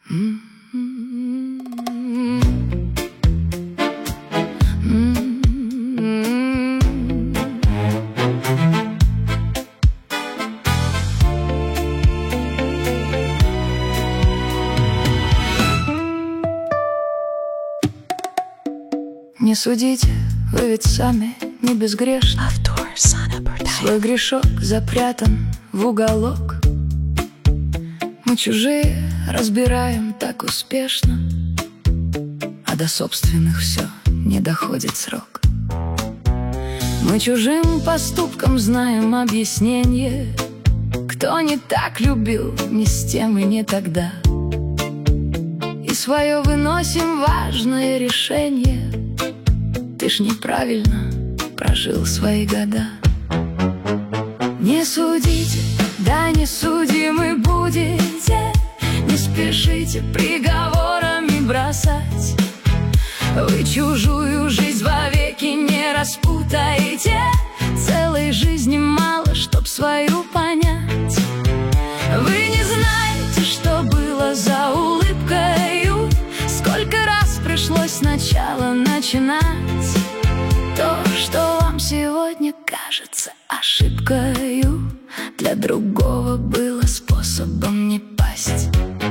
Не судите, вы ведь сами не безгрешны. Свой грешок запрятан в уголок. Мы чужие разбираем так успешно, а до собственных все не доходит срок. Мы чужим поступкам знаем объяснение. Кто не так любил, не с тем и не тогда. И свое выносим важное решение. Ты ж неправильно прожил свои года. Не судите, да не судимы будете. Не спешите приговорами бросать. Вы чужую жизнь вовеки не распутаете. Целой жизни мало, чтоб свою понять. Вы не знаете, что было за улыбкою. Сколько раз пришлось сначала начинать. То, что вам сегодня кажется ошибкою, для другого было способом не пасть.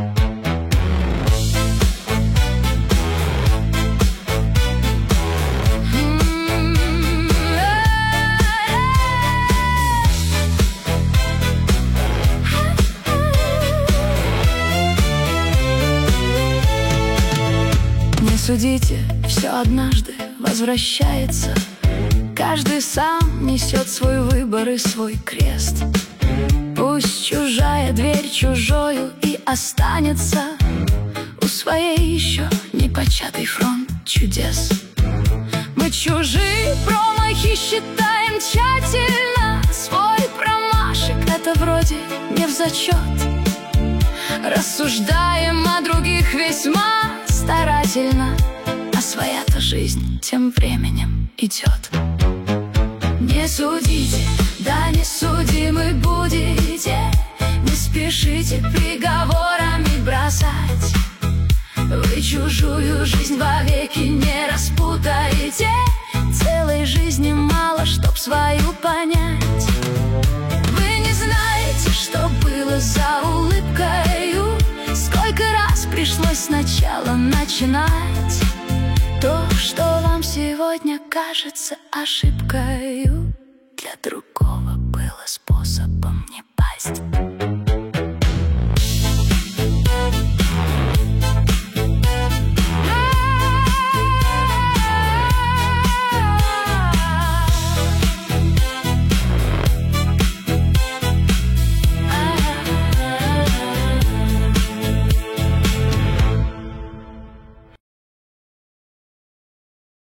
Не судите, все однажды возвращается. Каждый сам несет свой выбор и свой крест. Пусть чужая дверь чужою и останется. У своей еще непочатый фронт чудес. Мы чужие промахи считаем тщательно. Свой промашек это вроде не в зачет. Рассуждаем о других весьма старательно, а своя-то жизнь тем временем идет. Не судите, да не судимы будете. Не спешите приговорами бросать. Вы чужую жизнь вовеки не распутаете. Целой жизни мало, чтоб свою понять. Вы не знаете, что было за улыбкою. Сколько раз пришлось сначала начинать. То, что вам сегодня кажется ошибкою, для другого было способом не пасть.